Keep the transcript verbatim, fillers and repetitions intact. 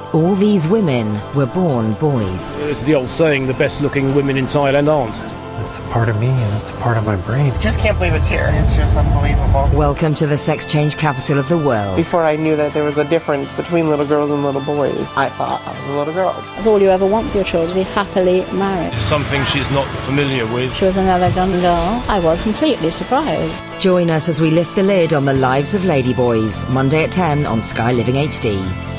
All these women were born boys. It's the old saying, the best-looking women in Thailand aren't. It's a part of me and it's a part of my brain. Just can't believe it's here. It's just unbelievable. Welcome to the sex change capital of the world. Before I knew that there was a difference between little girls and little boys, I thought I was a little girl. That's all you ever want for your children, to be happily married. It's something she's not familiar with. She was another gun girl. I was completely surprised. Join us as we lift the lid on the lives of ladyboys, Monday at ten on Sky Living H D.